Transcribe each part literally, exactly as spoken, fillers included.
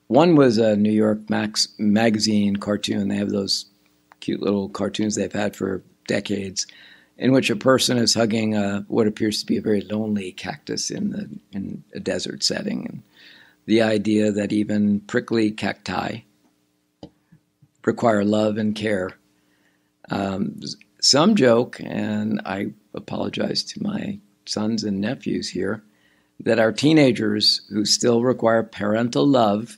One was a New York Max magazine cartoon. They have those cute little cartoons they've had for decades, in which a person is hugging a, what appears to be a very lonely cactus in the in a desert setting. And the idea that even prickly cacti require love and care. Um, some joke, and I apologize to my sons and nephews here, that our teenagers who still require parental love,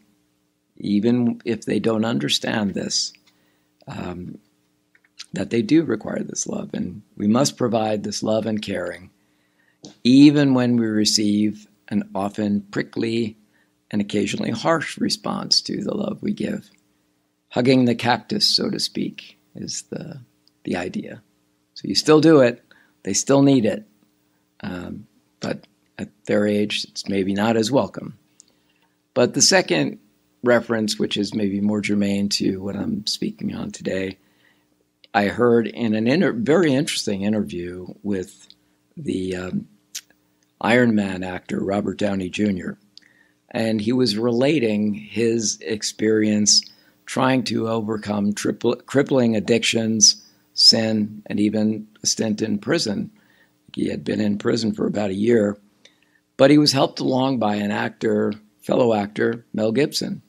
even if they don't understand this, um, that they do require this love. And we must provide this love and caring, even when we receive an often prickly and occasionally harsh response to the love we give. Hugging the cactus, so to speak, is the, the idea. So you still do it. They still need it. Um, but at their age, it's maybe not as welcome. But the second reference, which is maybe more germane to what I'm speaking on today, I heard in an inter- very interesting interview with the um, Iron Man actor, Robert Downey Junior And he was relating his experience trying to overcome triple, crippling addictions, sin, and even a stint in prison. He had been in prison for about a year, but he was helped along by an actor, fellow actor, Mel Gibson,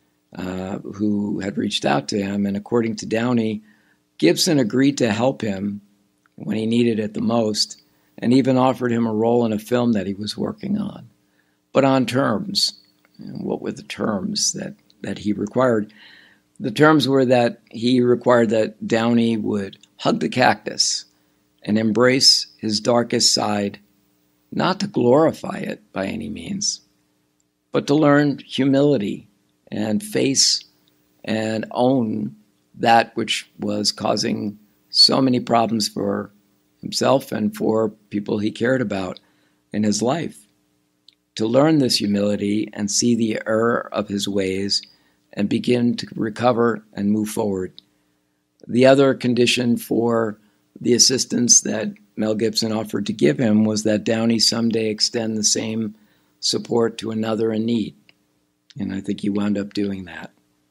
uh, who had reached out to him. And according to Downey, Gibson agreed to help him when he needed it the most, and even offered him a role in a film that he was working on, but on terms. And what were the terms that, that he required? The terms were that he required that Downey would hug the cactus and embrace his darkest side, not to glorify it by any means, but to learn humility and face and own that which was causing so many problems for himself and for people he cared about in his life. To learn this humility and see the error of his ways and begin to recover and move forward. The other condition for the assistance that Mel Gibson offered to give him was that Downey someday extend the same support to another in need. And I think he wound up doing that.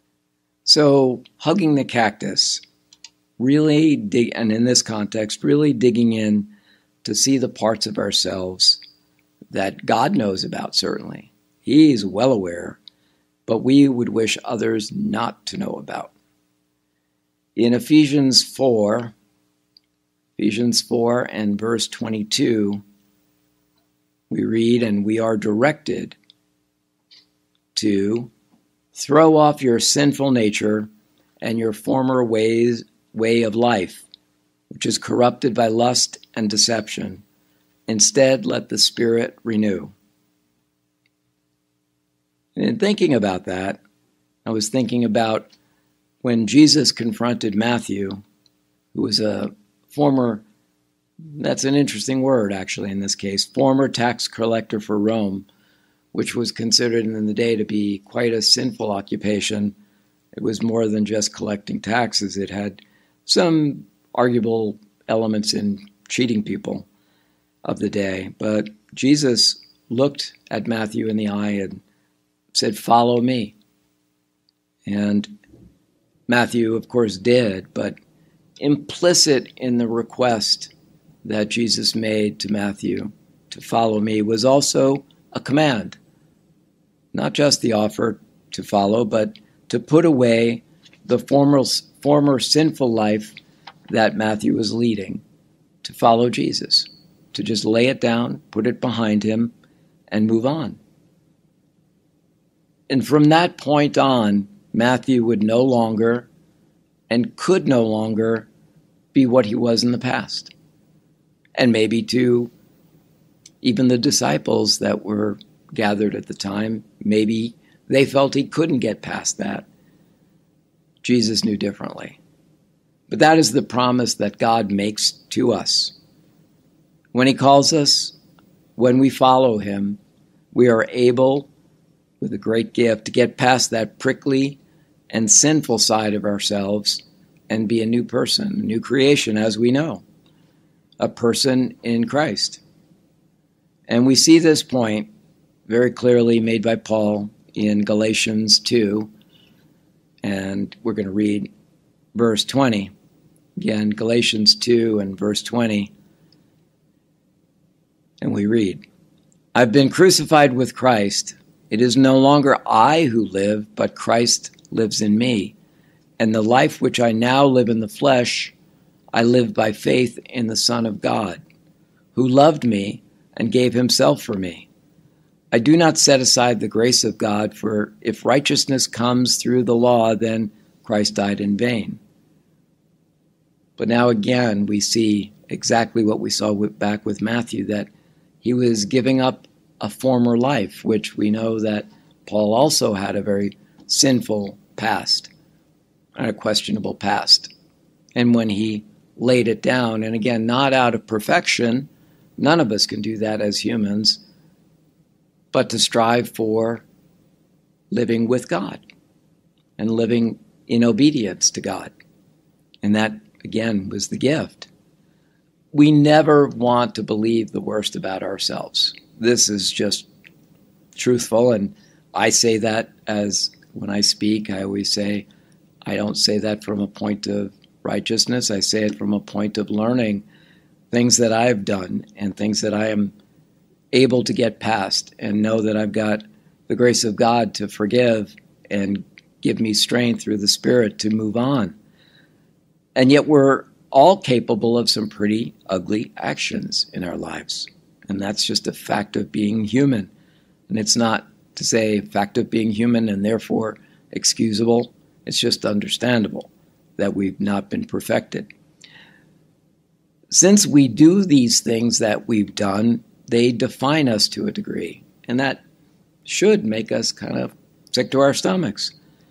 So hugging the cactus, really dig, and in this context, really digging in to see the parts of ourselves that God knows about, certainly. He's well aware, but we would wish others not to know about. In Ephesians four, Ephesians four and verse twenty-two, we read, and we are directed to throw off your sinful nature and your former ways, way of life, which is corrupted by lust and deception. Instead, let the Spirit renew. And in thinking about that, I was thinking about when Jesus confronted Matthew, who was a former, that's an interesting word actually in this case, former tax collector for Rome, which was considered in the day to be quite a sinful occupation. It was more than just collecting taxes. It had some arguable elements in cheating people of the day. But Jesus looked at Matthew in the eye and said, "Follow me." And Matthew, of course, did, but implicit in the request that Jesus made to Matthew to follow me was also a command. Not just the offer to follow, but to put away the former, former sinful life that Matthew was leading, to follow Jesus, to just lay it down, put it behind him, and move on. And from that point on, Matthew would no longer and could no longer be what he was in the past. And maybe to even the disciples that were gathered at the time, maybe they felt he couldn't get past that. Jesus knew differently. But that is the promise that God makes to us. When he calls us, when we follow him, we are able, with a great gift, to get past that prickly and sinful side of ourselves and be a new person, a new creation, as we know, a person in Christ. And we see this point very clearly made by Paul in Galatians two, and we're going to read verse twenty. Again, Galatians two and verse twenty. And we read, I've been crucified with Christ. It is no longer I who live, but Christ lives in me. And the life which I now live in the flesh, I live by faith in the Son of God, who loved me and gave himself for me. I do not set aside the grace of God, for if righteousness comes through the law, then Christ died in vain. But now again, we see exactly what we saw with, back with Matthew, that he was giving up a former life, which we know that Paul also had a very sinful past, and a questionable past. And when he laid it down, and again, not out of perfection, none of us can do that as humans, but to strive for living with God and living in obedience to God. And that, again, was the gift. We never want to believe the worst about ourselves. This is just truthful, and I say that as when I speak, I always say, I don't say that from a point of righteousness. I say it from a point of learning things that I've done and things that I am able to get past, and know that I've got the grace of God to forgive and give me strength through the Spirit to move on. And yet we're all capable of some pretty ugly actions in our lives. And that's just a fact of being human. And it's not to say fact of being human and therefore excusable. It's just understandable that we've not been perfected. Since we do these things that we've done, they define us to a degree. And that should make us kind of sick to our stomachs.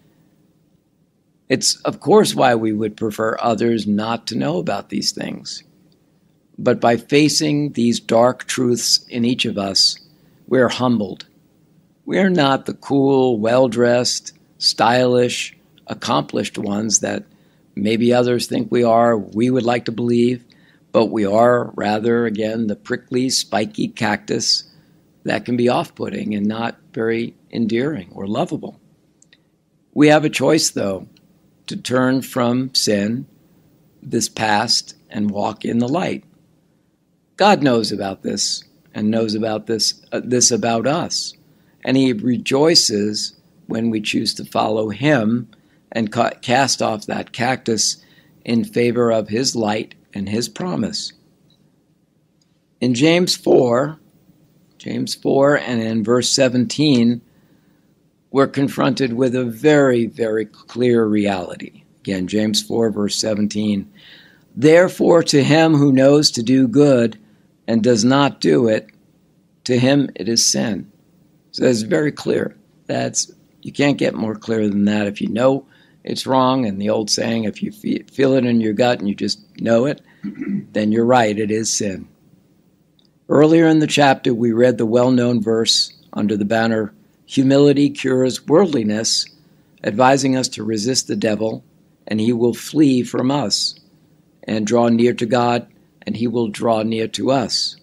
It's, of course, why we would prefer others not to know about these things. But by facing these dark truths in each of us, we're humbled. We're not the cool, well-dressed, stylish, accomplished ones that maybe others think we are, we would like to believe, but we are rather, again, the prickly, spiky cactus that can be off-putting and not very endearing or lovable. We have a choice, though, to turn from sin, this past, and walk in the light. God knows about this and knows about this, uh, this about us. And he rejoices when we choose to follow him and ca- cast off that cactus in favor of his light and his promise. In James four, James four and in verse seventeen, we're confronted with a very, very clear reality. Again, James four, verse seventeen. Therefore, to him who knows to do good and does not do it, to him it is sin. So that's very clear. That's, you can't get more clear than that. If you know it's wrong, and the old saying, if you feel it in your gut and you just know it, then you're right, it is sin. Earlier in the chapter, we read the well-known verse under the banner, humility cures worldliness, advising us to resist the devil, and he will flee from us, and draw near to God, and he will draw near to us.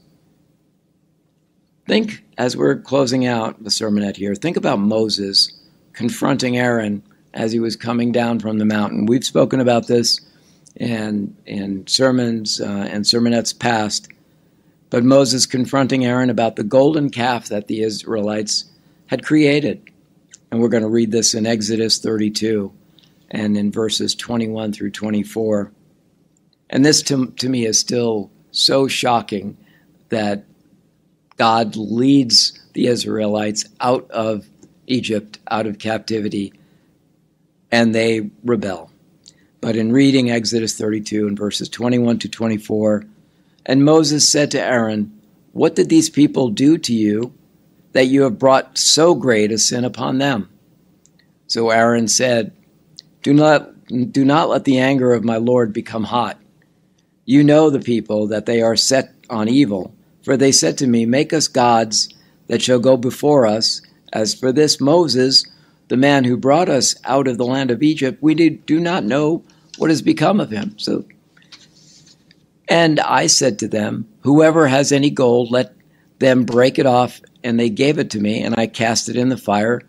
Think, as we're closing out the sermonette here, think about Moses confronting Aaron as he was coming down from the mountain. We've spoken about this in, in sermons uh, and sermonettes past, but Moses confronting Aaron about the golden calf that the Israelites had created. And we're going to read this in Exodus thirty-two and in verses twenty-one through twenty-four. And this to, to me is still so shocking that God leads the Israelites out of Egypt, out of captivity, and they rebel. But in reading Exodus thirty-two and verses twenty-one to twenty-four, and Moses said to Aaron, what did these people do to you that you have brought so great a sin upon them? So Aaron said, do not, do not let the anger of my Lord become hot. You know the people, that they are set on evil. For they said to me, make us gods that shall go before us. As for this Moses, the man who brought us out of the land of Egypt, we do not know what has become of him. So, and I said to them, whoever has any gold, let them break it off. And they gave it to me, and I cast it in the fire,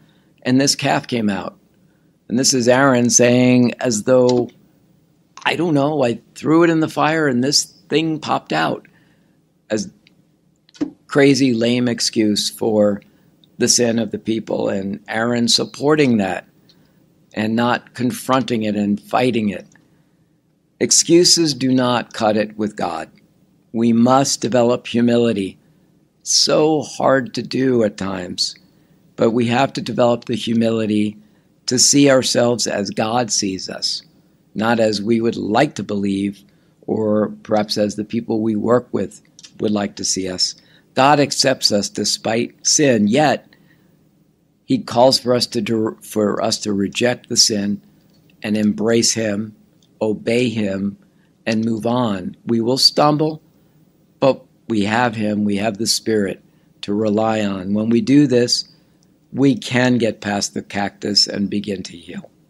and this calf came out. And this is Aaron saying, as though, I don't know, I threw it in the fire and this thing popped out. As crazy, lame excuse for the sin of the people. And Aaron supporting that and not confronting it and fighting it. Excuses do not cut it with God. We must develop humility. So hard to do at times, but we have to develop the humility to see ourselves as God sees us, not as we would like to believe, or perhaps as the people we work with would like to see us. God accepts us despite sin, yet he calls for us to for us to reject the sin and embrace him, obey him, and move on. We will stumble, but we have him, we have the Spirit to rely on. When we do this, we can get past the cactus and begin to heal.